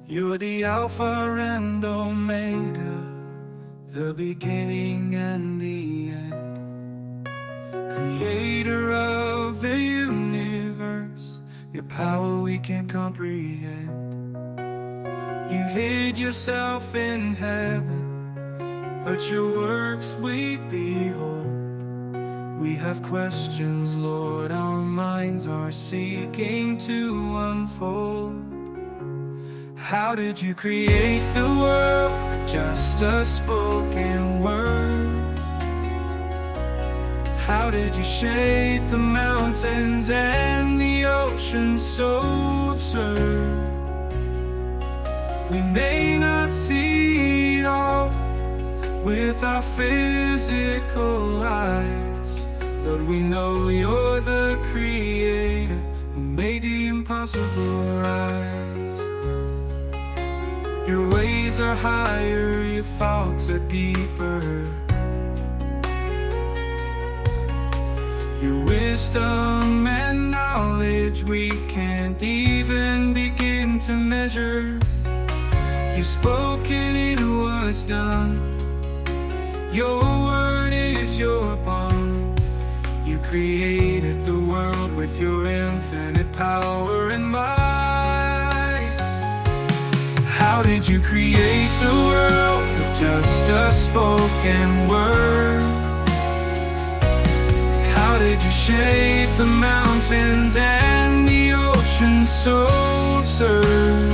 You're the Alpha and Omega, the beginning and the end. Creator of the universe, your power we can't comprehend. You hid yourself in heaven, but your works we behold. We have questions, Lord, our minds are seeking to unfold. How did you create the world with just a spoken word? How did you shape the mountains and the ocean so absurd? We may not see it all with our physical eyes, but we know you're the creator who made the impossible rise. Your ways are higher, your thoughts are deeper. Your wisdom and knowledge we can't even begin to measure. You spoke and it was done. Your word is your bond. You created the world with your infinite power and might. How did you create the world with just a spoken word? How did you shape the mountains and the ocean so absurd?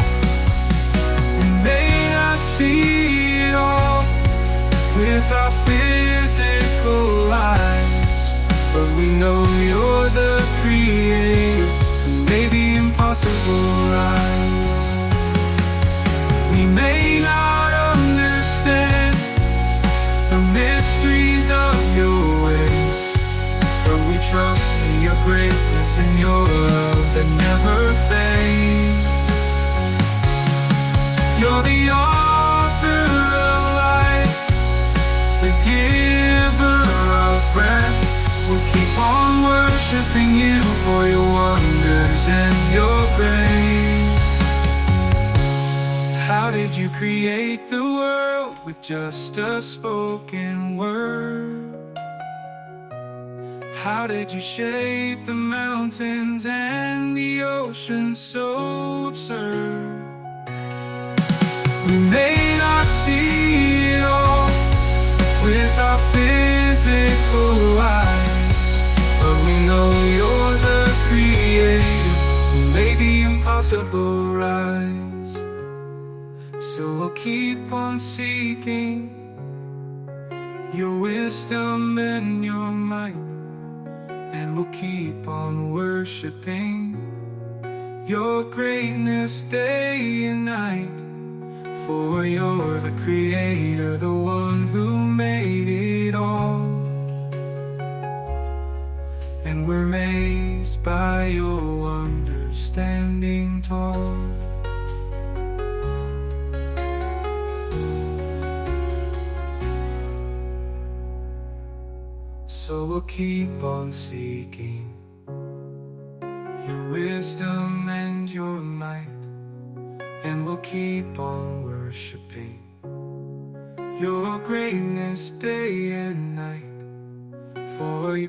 We may not see it all with our physical eyes, but we know you're the creator who made the impossible rise. We may not understand the mysteries of your ways, but we trust in your greatness and your love that never fades. You're the author of life, the giver of breath. We'll keep on worshiping you for your wonders and your grace. How did you create the world with just a spoken word? How did you shape the mountains and the ocean so absurd? We may not see it all with our physical eyes, but we know you're the creator who made the impossible rise. So we'll keep on seeking your wisdom and your might, and we'll keep on worshiping your greatness day and night. For you're the creator, the one who made it all, and we're amazed by your wonders standing tall. So we'll keep on seeking your wisdom and your might, and we'll keep on worshiping your greatness day and night. For